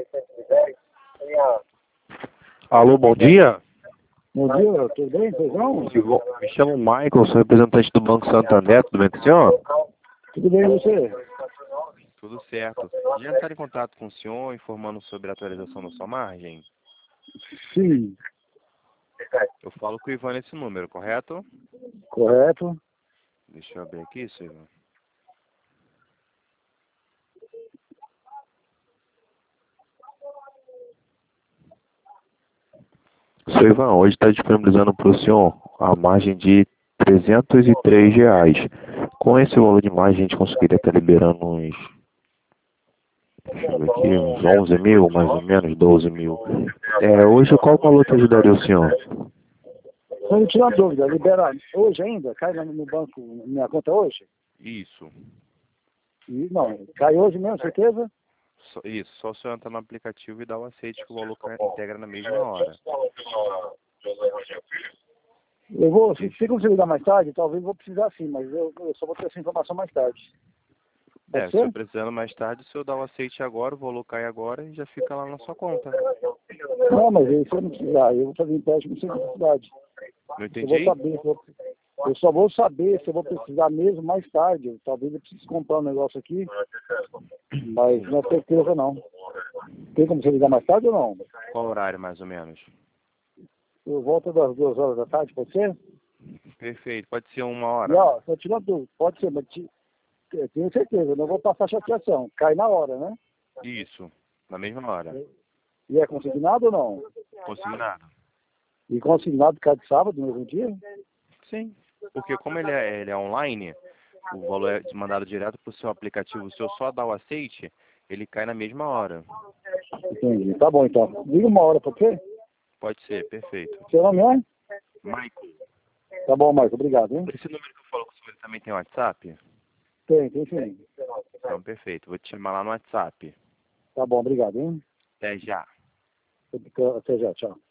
Alô, bom dia. Bom dia, tudo bem, Feijão? Me chamo Michael, sou representante do Banco Santander, tudo bem com o senhor? Tudo bem, e você? Tudo certo. Já entraram em contato com o senhor, informando sobre a atualização da sua margem? Sim, Eu falo com o Ivan nesse número, correto? correto. Deixa eu abrir aqui, seu Ivan. Seu Ivan, hoje está disponibilizando para o senhor a margem de R$ 303. Com esse valor de margem, a gente conseguiria estar liberando uns, deixa eu ver aqui, uns 11 mil, mais ou menos, 12 mil. Hoje, qual o valor que ajudaria o senhor? Só me tira uma dúvida, libera hoje ainda? Cai no banco, na minha conta hoje? Isso. Não, cai hoje mesmo, certeza? Isso, só o senhor entrar no aplicativo e dar o aceite que o valor integra na mesma hora. Eu vou, se conseguir ligar mais tarde, talvez eu vou precisar sim, mas eu só vou ter essa informação mais tarde. Se Pode o ser? senhor precisando mais tarde, o senhor dá o aceite agora, o valor cai agora e já fica lá na sua conta. Não, mas aí, se eu não precisar, eu vou fazer empréstimo sem necessidade. Não Eu vou entendi? saber, eu só vou saber se eu vou precisar mesmo mais tarde. Talvez eu precise comprar um negócio aqui, mas não é certeza não. Tem como você ligar mais tarde ou não? Qual horário, mais ou menos? Eu volto das 2 horas da tarde, pode ser? Perfeito, pode ser 1 E hora. ó, só tira dúvida, pode ser, mas eu tenho certeza, eu não vou passar chateação. Cai na hora, né? Isso, na mesma hora. E é consignado ou não? Consignado. E consignado cai de sábado, no mesmo dia? Sim, porque como ele é online, o valor é mandado direto para o seu aplicativo. O senhor só dá o aceite, ele cai na mesma hora. Entendi. Tá bom, então. Liga 1 hora, pode ser? Pode ser, perfeito. Seu nome é? Michael, Tá bom, Marco, obrigado, hein? esse número que eu falo com o senhor, ele também tem WhatsApp? Tem sim. Então, perfeito. Vou te chamar lá no WhatsApp. Tá bom, obrigado, hein? Até já. Até já, tchau.